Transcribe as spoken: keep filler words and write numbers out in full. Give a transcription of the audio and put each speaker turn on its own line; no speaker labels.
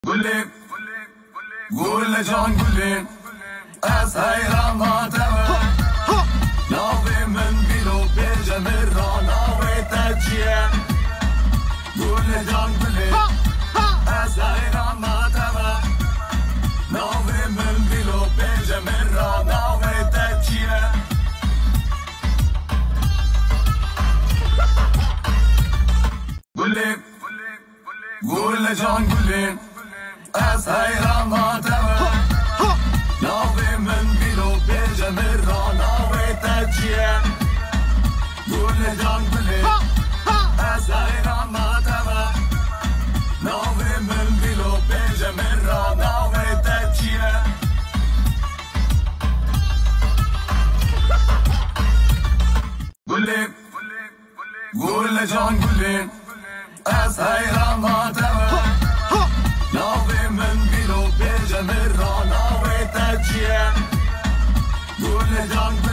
گلی گل جان گلی از حیراناتم ناوی من بیرو بیجم را ناوی تجیه گل جان گلی از حیراناتم ناوی من بیرو بیجم را ناوی تجیه گلی گل جان گلی از حیراناتم ناوی من بیرو بیجم را ناوی تجیه گل جان گلی از حیراناتم ناوی من بیرو بیجم را ناوی تجیه گلی گل جان گلی از حیراناتم ناوی من بیرو بیجم را ناوی تجیه گل جان